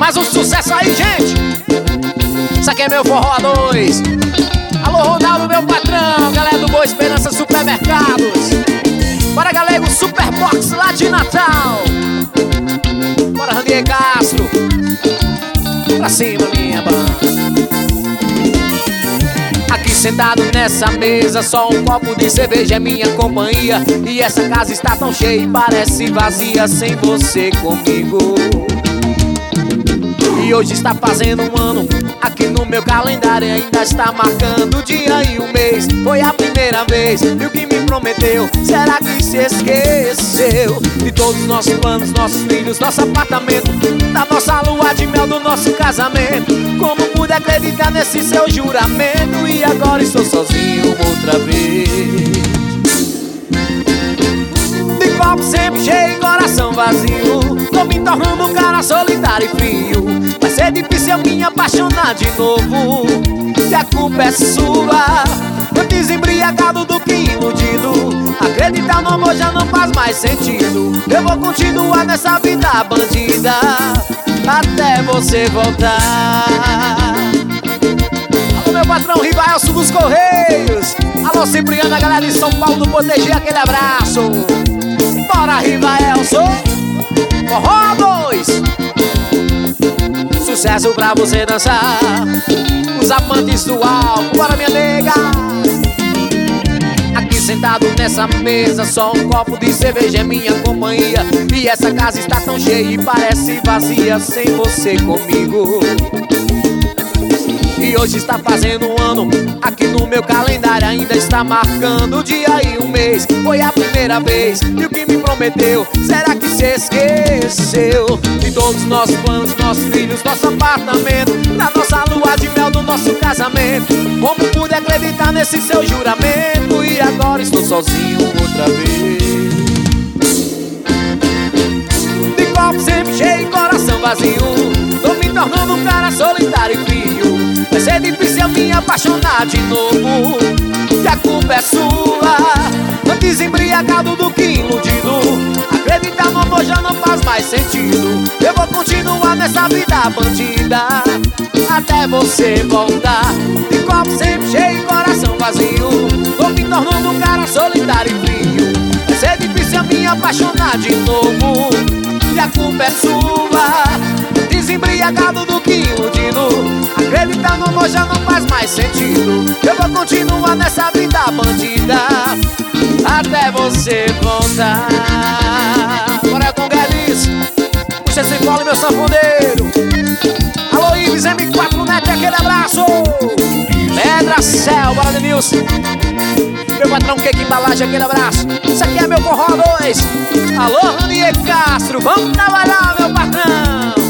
Mais um sucesso aí, gente. Isso aqui é meu forró 2. Alô, Ronaldo, meu patrão. Galera do Boa Esperança Supermercados. Bora, galego Superbox lá de Natal. Bora, Ranier Castro. Pra cima, minha banda. Aqui sentado nessa mesa, só um copo de cerveja é minha companhia. E essa casa está tão cheia e parece vazia sem você comigo. E hoje está fazendo um ano, aqui no meu calendário ainda está marcando o dia e o mês. Foi a primeira vez, e o que me prometeu, será que se esqueceu? De todos os nossos planos, nossos filhos, nosso apartamento, da nossa lua de mel, do nosso casamento. Como pude acreditar nesse seu juramento? E agora estou sozinho outra vez. De copo sempre cheio e coração vazio, tô me tornando um cara solitário e frio. Vai ser difícil eu me apaixonar de novo, e a culpa é sua. Antes embriagado do que iludido, acreditar no amor já não faz mais sentido. Eu vou continuar nessa vida bandida até você voltar. Alô, meu patrão Rivaelson dos Correios. Alô, Cipriano, a galera de São Paulo do Proteger, aquele abraço. Bora, Rivaelson. Forró 2. Sucesso pra você dançar. Os amantes do álcool, bora, minha nega. Aqui sentado nessa mesa, só um copo de cerveja é minha companhia. E essa casa está tão cheia e parece vazia sem você comigo. E hoje está fazendo um ano, aqui no meu calendário ainda está marcando o dia e o mês. Foi a primeira vez, e o que me prometeu, será que se esqueceu? De todos os nossos planos, nossos filhos, nosso apartamento, da nossa lua de mel, do nosso casamento. Como pude acreditar nesse seu juramento? E agora estou sozinho outra vez. De copo sempre cheio e coração vazio, tô me tornando um cara solitário e frio. Vai ser difícil eu me apaixonar de novo, e a culpa é sua. Antes embriagado do que iludido, acreditar no amor já não faz mais sentido. Eu vou continuar nessa vida bandida até você voltar. De copo sempre cheio e coração vazio, tô me tornando um cara solitário e frio. Vai ser difícil eu me apaixonar de novo, e a culpa é sua. Desembriagado do que iludido, acreditar no amor já não faz mais sentido. Eu vou continuar nessa vida bandida até você voltar. Agora com Guedes, puxa esse colo, meu sanfoneiro. Alô, Ives M4 Net, aquele abraço. Pedra Céu, bora, Denilson. Meu patrão Cake Embalagem, aquele abraço. Isso aqui é meu forró 2. Alô, Ranier Castro, vamos trabalhar, meu patrão.